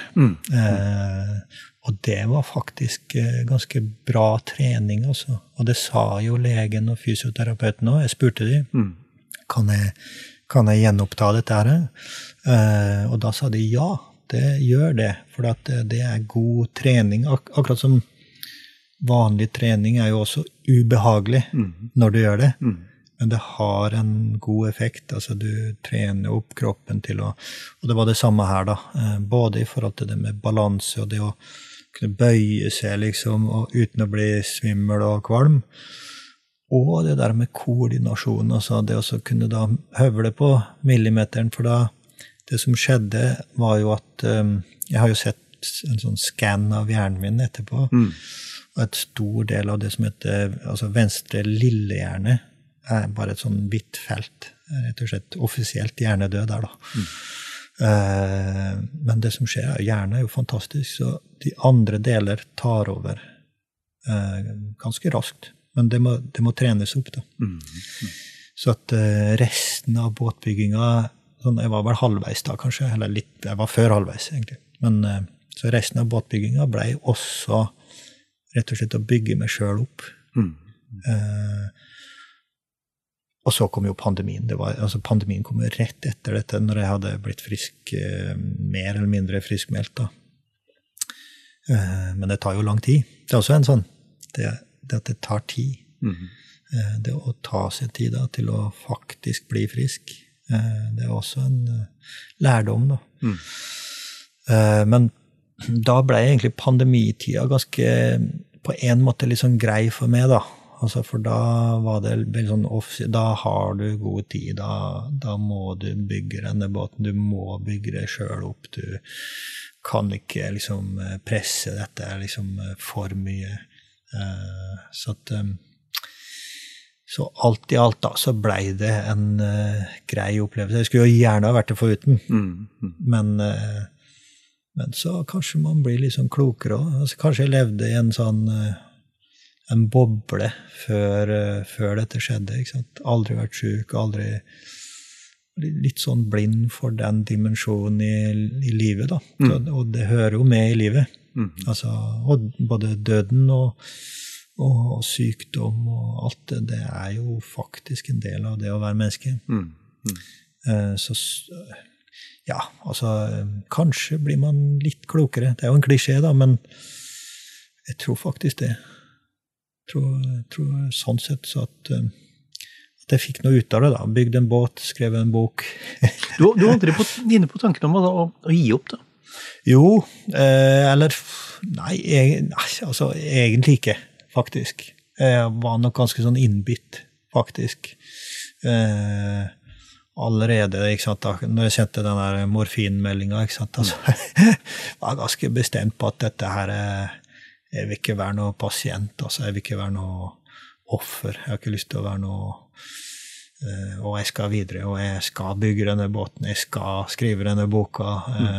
Og det var faktisk ganske bra trening også. Og det sa jo legen og fysioterapeuten også. Jeg spurte dem, kan jeg gjenoppta dette her? Og da sa de ja, det gjør det, for at det er god trening. Akkurat som vanlig trening er jo også ubehagelig når du gjør det. Men det har en god effekt, altså du trener opp kroppen til og det var det samme her da, både i forhold til det med balanse og det å kunne bøye seg liksom, og uten å bli svimmel og kvalm, og det der med koordinasjon, altså det å kunne da høvle på millimeteren, for da, det som skjedde var jo at, jeg har jo sett en sånn scan av hjernen min etterpå, og et stor del av det som heter, altså venstre lillehjerne, er bare et sånn hvitt felt, rett og slett offisielt hjernedød der da. Men det som skjer, hjernen er jo fantastisk, så de andre deler tar over ganske raskt, men det må trenes opp da. Så at resten av båtbygginga, sånn, jeg var vel halvveis da kanskje, eller litt, jeg var før halvveis egentlig, men så resten av båtbygginga ble også rett og slett å bygge meg selv opp. Og så kom jo pandemien. Pandemien kom jo rett etter dette, når jeg hadde blitt frisk, mer eller mindre friskmeldt da. Men det tar jo lang tid. Det er også en sånn, det at det tar tid. Det å ta seg tid da, til å faktisk bli frisk, det er også en lærdom da. Men da ble egentlig pandemitida ganske, på en måte litt sånn grei for meg da. Altså, for da var det veldig sånn, da har du god tid, da må du bygge denne båten, du må bygge det selv opp, du kan ikke liksom presse dette liksom for mye. Så alt i alt da, så ble det en grei opplevelse. Jeg skulle jo gjerne ha vært det foruten, men så kanskje man blir litt sånn klokere også. Altså, kanskje jeg levde i en boble før dette skjedde, ikke sant? Aldri vært syk, aldri litt sånn blind for den dimensjonen i livet da. Og det hører jo med i livet. Altså, og både døden og sykdom og alt det er jo faktisk en del av det å være menneske. Så ja, altså, kanskje blir man litt klokere. Det er jo en klisjé da, men jeg tror faktisk det. Jeg tror sånn sett så at jeg fikk noe ut av det da. Bygde en båt, skrev en bok. Du var aldri inne på tanken om å gi opp da? Jo, eller nei, altså egentlig ikke, faktisk. Jeg var nok ganske sånn innbitt, faktisk. Allerede, ikke sant, da, når jeg kjente den der morfinmeldingen, ikke sant, altså, var jeg ganske bestemt på at dette her jeg vil ikke være noe pasient, altså, jeg vil ikke være noe offer, jeg har ikke lyst til å være noe, og jeg skal videre, og jeg skal bygge denne båten, jeg skal skrive denne boka,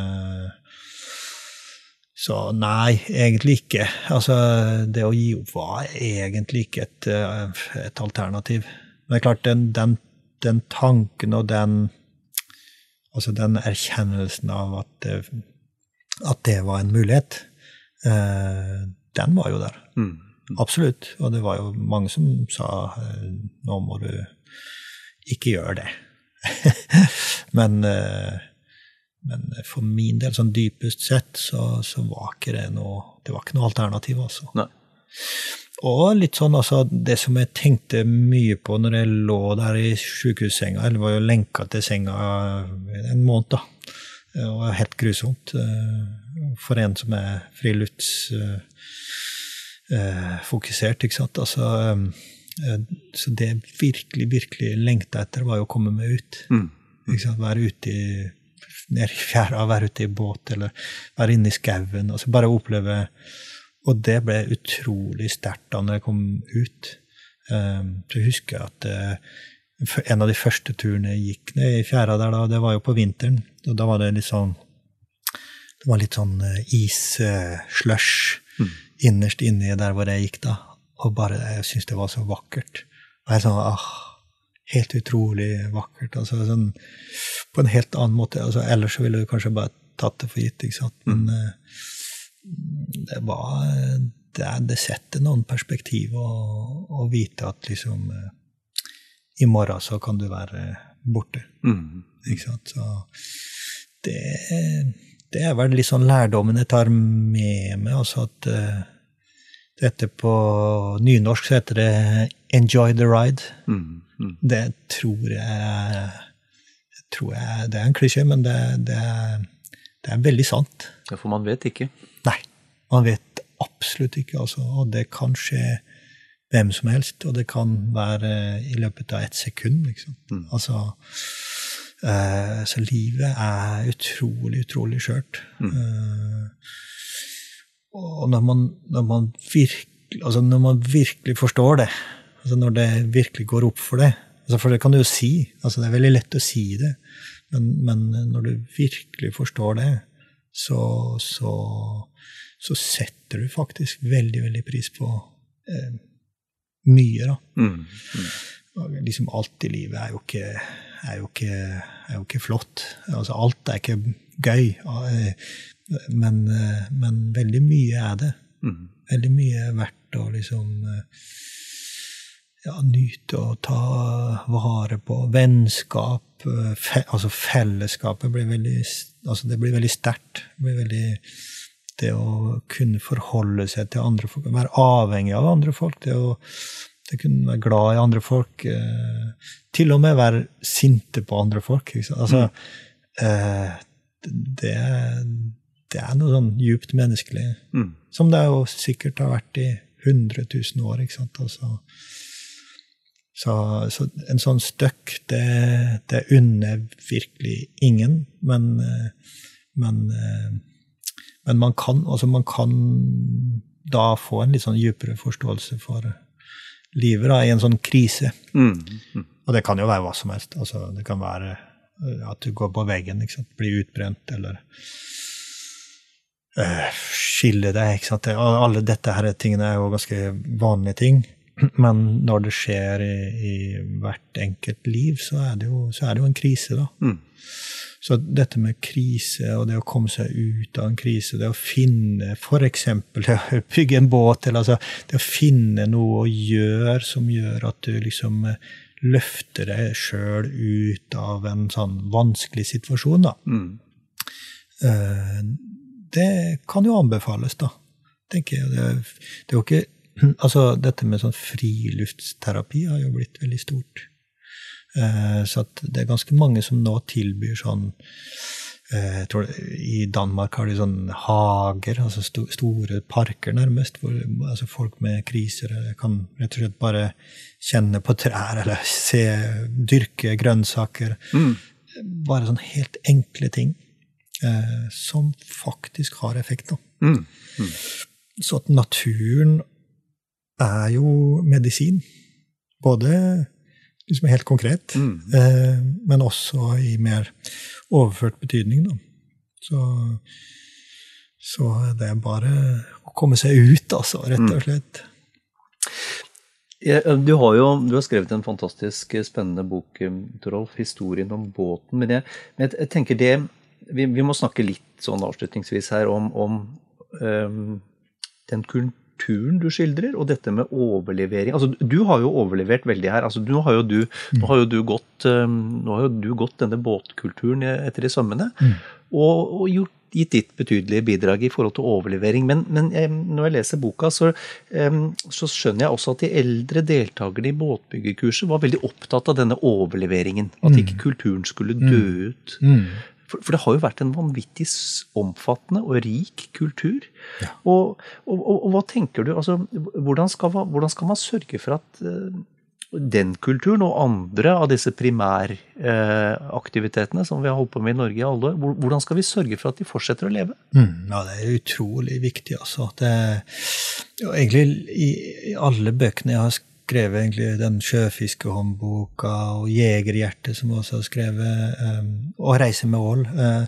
så nei, egentlig ikke, altså, det å gi opp var egentlig ikke et alternativ, men det er klart, den tanken og den erkjennelsen av at det var en mulighet, den var jo der. Absolutt. Og det var jo mange som sa, nå må du ikke gjøre det. Men for min del, sånn dypest sett, så var ikke det var ikke noe alternativ, altså. Nei. Og litt sånn, altså, det som jeg tenkte mye på når jeg lå der i sykehussenga, eller var jo lenket til senga en måned da, det var helt grusomt for en som er friluftsfokusert, ikke sant? Altså, så det virkelig lengtet etter var jo å komme meg ut. Ikke sant? Være ute ned I fjæra, være ute I båt, eller være inne I skauen, altså bare oppleve, og det ble utrolig sterkt da når jeg kom ut. Så jeg husker at en av de første turene jeg gikk ned I fjæra der da, det var jo på vinteren, og da var det litt sånn, is-slush innerst inne der hvor jeg gikk da, og bare, jeg synes det var så vakkert. Og jeg sånn, helt utrolig vakkert, altså sånn, på en helt annen måte, altså ellers så ville du kanskje bare tatt det for gitt, ikke sant? Men det var, det setter noen perspektiv å vite at liksom, I morgen så kan du være borte, ikke sant? Så det vel litt sånn lærdommen jeg tar med meg, altså at dette på nynorsk så heter det enjoy the ride. Det tror jeg, det en klisjé, men det veldig sant. Ja, for man vet ikke. Nei, man vet absolutt ikke, altså, og det kan skje hvem som helst, og det kan være I løpet av 1 sekund, liksom. Altså, så livet utrolig, utrolig skjørt. Og når man virkelig forstår det, altså når det virkelig går opp for det, altså for det kan du jo si, altså det veldig lett å si det, men når du virkelig forstår det, så setter du faktisk veldig, veldig pris på mye da. Liksom alt I livet jo ikke flott. Altså alt ikke gøy, men veldig mye det. Veldig mye verdt å liksom nyte og ta vare på. Vennskap, altså fellesskapet blir veldig, altså det blir veldig sterkt. Det blir veldig det å kunne forholde seg til andre folk, være avhengig av andre folk, det kunne være glad I andre folk, til og med være sinte på andre folk. Ikke sant? Altså, det noe sånn djupt menneskelig, som det jo sikkert har vært I 100 000 år, ikke sant? Altså, så en sånn støkk, det unner virkelig ingen, men man kan da få en litt sånn djupere forståelse for livet da, I en sånn krise. Og det kan jo være hva som helst. Altså, det kan være at du går på veggen, ikke sant? Blir utbrent, eller skille deg, ikke sant? Alle dette her tingene jo ganske vanlige ting, men når det skjer I hvert enkelt liv, så det jo en krise da. Så dette med krise, og det å komme seg ut av en krise, det å finne, for eksempel, det å bygge en båt, eller altså, det å finne noe å gjøre som gjør at du liksom løfter deg selv ut av en sånn vanskelig situasjon da. Det kan jo anbefales da, tenker jeg. Det jo ikke, altså dette med sånn friluftsterapi har jo blitt veldig stort. Så at det ganske mange som nå tilbyr sånn, jeg tror I Danmark har de sånn hager, altså store parker nærmest, hvor altså folk med kriser kan rett og slett bare kjenne på trær, eller dyrke grønnsaker, bare sånn helt enkle ting, som faktisk har effekt da. Så at naturen jo medisin, både liksom helt konkret, men også I mer overført betydning da. Så det bare å komme seg ut altså, rett og slett. Du har skrevet en fantastisk spennende bok, Torolf, historien om båten, men jeg tenker det, vi må snakke litt sånn avslutningsvis her om den kulturen du skildrer, og dette med overlevering. Altså, du har jo overlevert veldig her. Altså, nå har jo du gått denne båtkulturen etter I sømmene, og gitt ditt betydelige bidrag I forhold til overlevering. Men når jeg leser boka, så skjønner jeg også at de eldre deltakerne I båtbyggerkurset var veldig opptatt av denne overleveringen, at ikke kulturen skulle dø ut. For det har jo vært en vanvittig omfattende og rik kultur. Ja. Og hva tenker du, altså, hvordan skal man sørge for at den kulturen og andre av disse primæraktivitetene som vi har holdt på med i Norge i alle år, hvordan skal vi sørge for at de fortsetter å leve? Ja, det utrolig viktig, altså. Egentlig i alle bøkene jeg har skrevet, egentlig den sjøfiskehåndboka og Jegerhjerte som også har skrevet, og Reise med ål,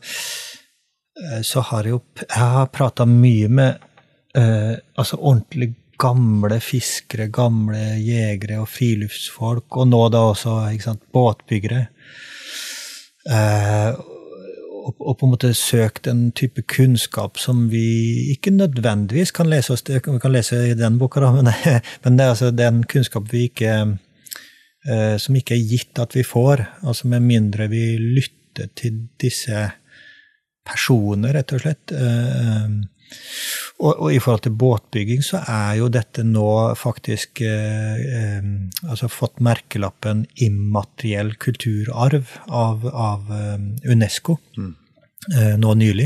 så har jeg pratet mye med altså ordentlig gamle fiskere, gamle jegere og friluftsfolk, og nå da også, ikke sant, båtbyggere. Og på en måte søkt en type kunnskap som vi ikke nødvendigvis kan lese oss, vi kan lese i den boka da, men det altså den kunnskap vi ikke, som ikke gitt at vi får, altså med mindre vi lytter til disse personer, rett og slett. Og i forhold til båtbygging så jo dette nå faktisk altså fått merkelappen immateriell kulturarv av UNESCO nå nylig.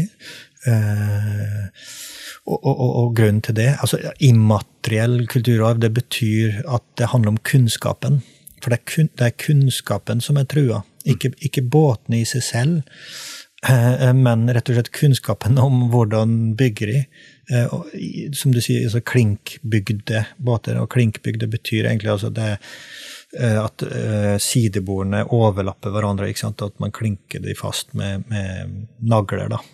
Og grunnen til det, altså immateriell kulturarv, det betyr at det handler om kunnskapen. For det kunnskapen som trua, ikke båtene i seg selv, men rett og slett kunnskapen om hvordan bygger de, som du sier, altså klinkbygde båter, og klinkbygde betyr egentlig altså det at sidebordene overlapper hverandre, ikke sant? At man klinker de fast med nagler da.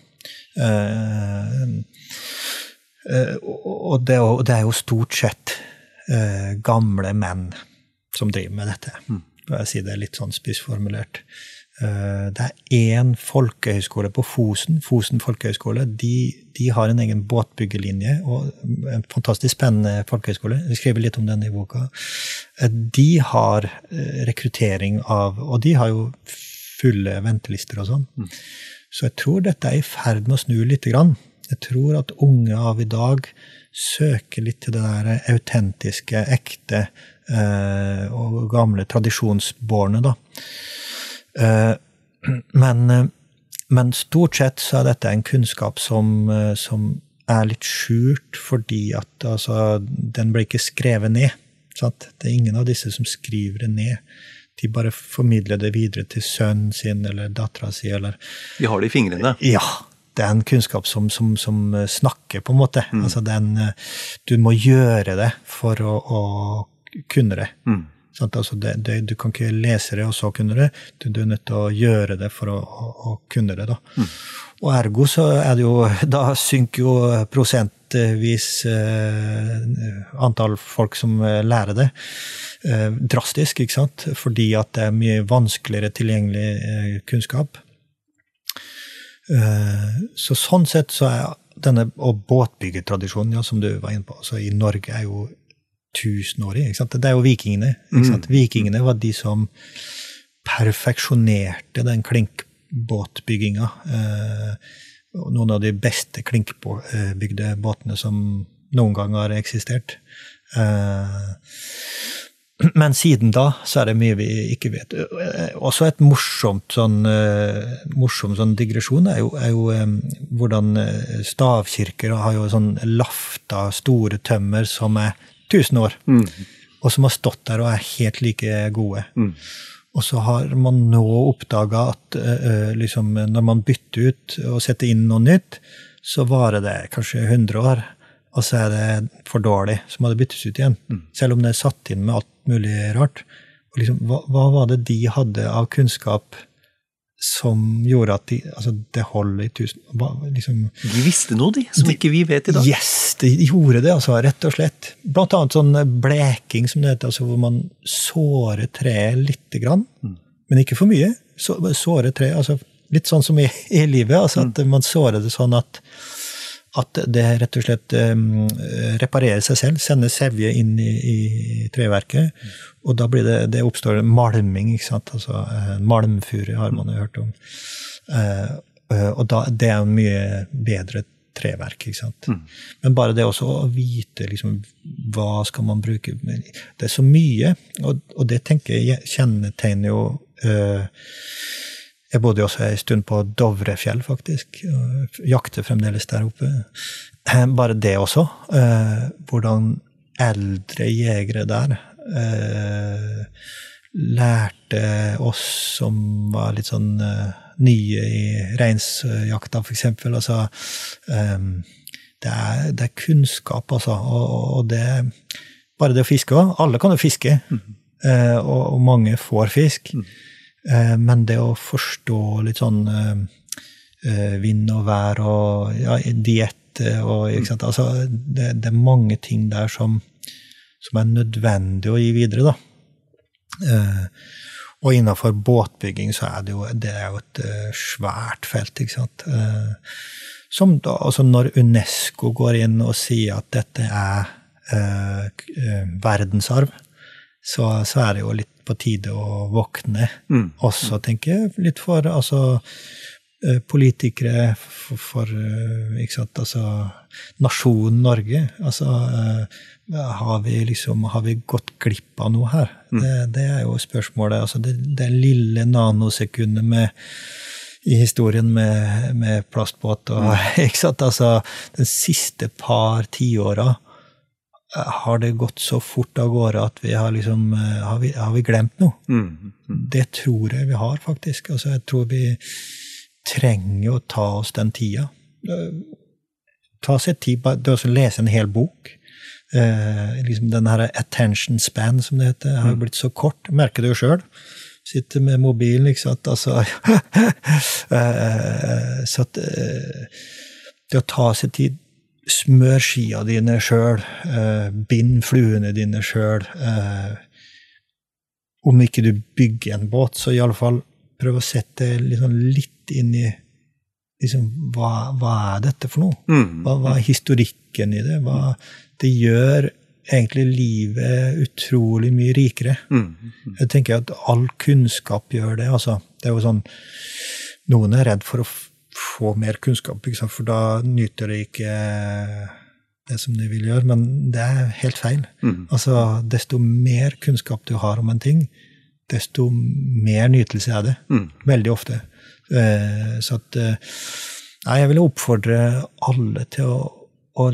Og det jo stort sett gamle menn som driver med dette. Jeg sier det litt sånn spissformulert. Det en folkehøyskole på Fosen folkehøyskole, de har en egen båtbyggelinje, og en fantastisk spennende folkehøyskole, vi skriver litt om den i boka. De har rekruttering av, og de har jo fulle ventelister og sånn. Så jeg tror dette I ferd med å snu litt grann. Jeg tror at unge av I dag søker litt til det der autentiske, ekte og gamle tradisjonsbårene da. Men stort sett så dette en kunnskap som litt skjult fordi at altså, den ble ikke skrevet ned. Sant? Det ingen av disse som skriver det ned. De bare formidler det videre til sønnen sin eller datteren sin. Eller... De har det I fingrene. Ja, det en kunnskap som snakker på en måte. Altså du må gjøre det for å kunne det. Sant? Altså du kan ikke lese det og så kunne det, du nødt til å gjøre det for å kunne det da. Og ergo så det jo, da synker jo prosentvis antall folk som lærer det drastisk, ikke sant? Fordi at det mye vanskeligere tilgjengelig kunnskap. Så sånn sett så denne og båtbyggetradisjonen, ja, som du var inne på, så I Norge jo 1000-årig, ikke sant? Det jo vikingene, ikke sant? Vikingene var de som perfeksjonerte den klinkbåtbygginga. Noen av de beste klinkbygde båtene som noen gang har eksistert. Men siden da så det mye vi ikke vet. Også et morsom sånn digresjon jo hvordan stavkirker har jo sånn lafta store tømmer som 1000 år, og som har stått der og helt like gode. Og så har man nå oppdaget at liksom, når man bytter ut og setter inn noe nytt, så varer det kanskje 100 år, og så det for dårlig, så må det byttes ut igjen. Selv om det satt inn med alt mulig rart. Og liksom, hva var det de hadde av kunnskap som gjorde at det holder I 1000? Liksom, de visste noe, som ikke vi vet I dag. Yes, de gjorde det, altså, rett og slett. Blant annet sånn bleking, som det heter, altså, hvor man sårer treet litt grann, men ikke for mye. Sårer treet, altså, litt sånn som I livet, altså, at man sårer det sånn at det rett og slett reparerer seg selv, sender sevje inn I treverket, og da blir det oppstår malming, ikke sant? Altså, malmfure har man jo hørt om. Og da, det en mye bedre treverk, ikke sant? Men bare det også å vite, liksom, hva skal man bruke? Det så mye, og det tenker jeg kjennetegner jo... Jeg bodde også en stund på Dovrefjell, faktisk, og jakte fremdeles der oppe. Bare det også, hvordan eldre jegere der lærte oss som var litt sånn nye i reinsjakta, for eksempel. Altså, det kunnskap, altså, og det bare det å fiske også. Alle kan jo fiske, og mange får fisk. Men det å forstå litt sånn vind og vær og diett, og, ikke sant? Altså, det mange ting der som nødvendig å gi videre, da. Og innenfor båtbygging så det jo et svært felt, ikke sant? Som da, altså når UNESCO går inn og sier at dette verdensarv, så det jo litt på tide å våkne. Også, tenker jeg, litt for altså, politikere, for ikke sant, altså, nasjonen Norge. Altså, har vi gått glipp av noe her? Det jo spørsmålet. Altså, det lille nanosekundet i historien med plastbåt, og, ikke sant, altså, den siste par 10 årene har det gått så fort av gårde at vi har har vi glemt noe? Det tror jeg vi har, faktisk. Altså, jeg tror vi trenger å ta oss den tida. Ta seg tid, det å lese en hel bok. Den her attention span, som det heter, har blitt så kort. Merker du jo selv. Sitter med mobilen, ikke sant? Altså, så at det å ta seg tid, smør skia dine selv, bind fluene dine selv, om ikke du bygger en båt, så i alle fall prøv å sette litt inn i hva dette for noe? Hva historikken i det? Det gjør egentlig livet utrolig mye rikere. Jeg tenker at all kunnskap gjør det. Altså, det jo sånn, noen redd for å få mer kunnskap, ikke sant? For da nyter det ikke det som de vil gjøre, men det helt feil. Altså, desto mer kunnskap du har om en ting, desto mer nytelse det. Veldig ofte. Så at, jeg vil oppfordre alle til å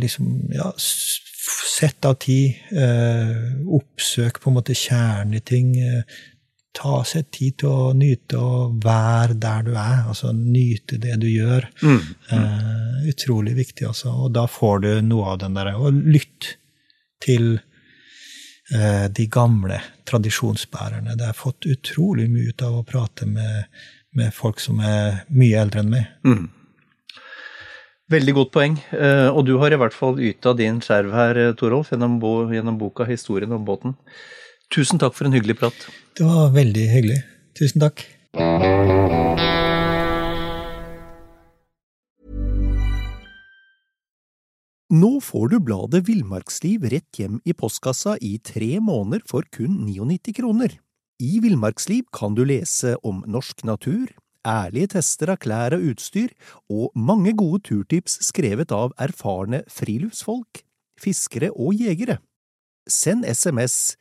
sette av tid, oppsøk på en måte kjerneting, ta seg tid til å nyte og være der du altså nyte det du gjør. Utrolig viktig, altså. Og da får du noe av den der, og lytt til de gamle tradisjonsbærerne. Det har fått utrolig mye ut av å prate med folk som mye eldre enn meg. Veldig godt poeng, og du har i hvert fall ytet din skjerv her, Torolf, gjennom boka Historien om båten. Tusen takk for en hyggelig prat. Det var veldig hyggelig. Tusen takk. Nå får du bladet Villmarksliv rett hjem i postkassa i 3 måneder for kun 99 kroner. I Villmarksliv kan du lese om norsk natur, ærlige tester av klær og utstyr, og mange gode turtips skrevet av erfarne friluftsfolk, fiskere og jegere. Send SMS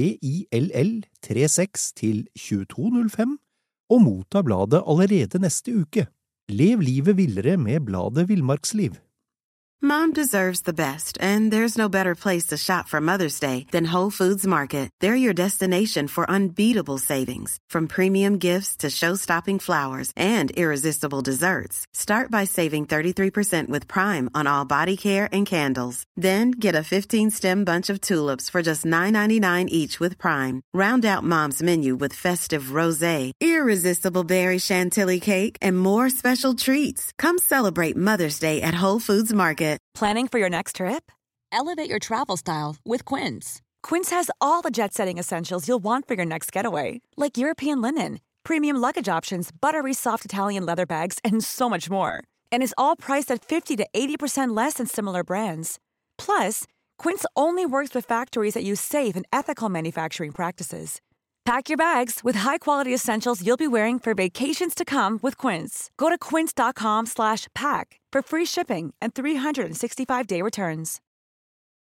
VILL36 til 2205 og motta bladet allerede neste uke. Lev livet villere med bladet Villmarksliv. Mom deserves the best, and there's no better place to shop for Mother's Day than Whole Foods Market. They're your destination for unbeatable savings, from premium gifts to show-stopping flowers and irresistible desserts. Start by saving 33% with Prime on all body care and candles. Then get a 15-stem bunch of tulips for just $9.99 each with Prime. Round out Mom's menu with festive rosé, irresistible berry chantilly cake, and more special treats. Come celebrate Mother's Day at Whole Foods Market. Planning for your next trip? Elevate your travel style with Quince. Quince has all the jet-setting essentials you'll want for your next getaway, like European linen, premium luggage options, buttery soft Italian leather bags, and so much more. And is all priced at 50 to 80% less than similar brands. Plus, Quince only works with factories that use safe and ethical manufacturing practices. Pack your bags with high-quality essentials you'll be wearing for vacations to come with Quince. Go to quince.com/pack for free shipping and 365-day returns.